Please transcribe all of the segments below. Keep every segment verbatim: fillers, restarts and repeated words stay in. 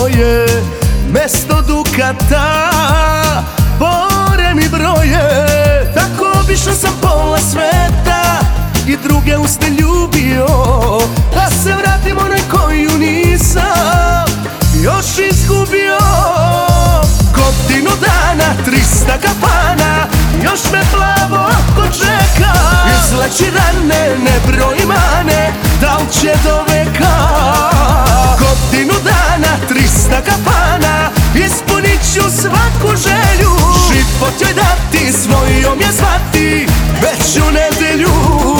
moje, mesto dukata, bore mi broje. Tako obišao sam pola sveta i druge uste ljubio, da se vratim onoj koju nisam još izgubio. Godinu dana, trista kafana, još me plavo oko čeka. Izleči rane, ne broj mane, da li će do veka. Godinu dana, trista kafana, ispunit ću svaku želju. Život joj dati, svojom je zvati, već u nedelju.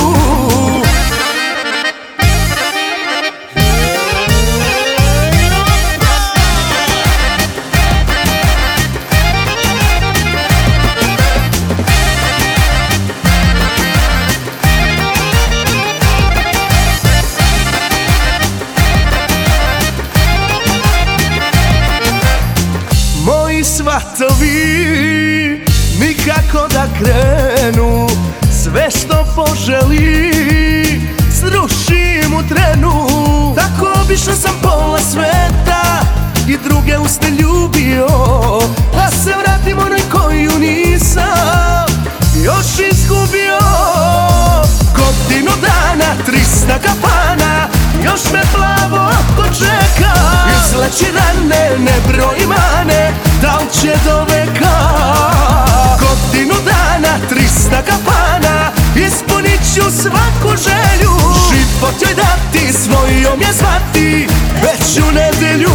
Moji svatovi nikako da krenu, sve što poželi srušim u trenu. Tako obišao sam pola sveta i druge uste ljubio, da se vratim onoj koju nisam još izgubio. Godinu dana, trista kafana, još me plavo oko čeka. Izleči rane, ne broj mane, da li će do veka. Godinu dana, trista kafana, ispunit ću svaku želju. Život joj dati, svojom je zvati, već u nedelju.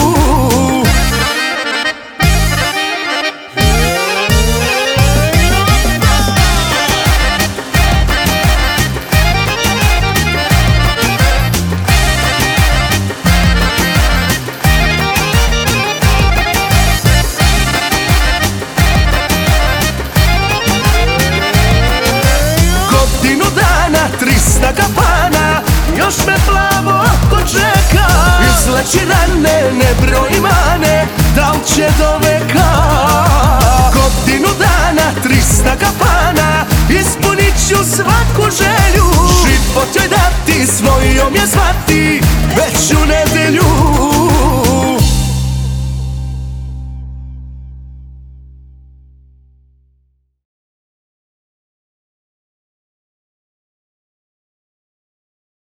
Trista kafana, još me plavo oko čeka. Izleči rane, ne broj mane, da li će do veka. Godinu dana, trista kafana, ispunit ću svaku želju. Život joj dati, svojom je zvati, već u nedelju.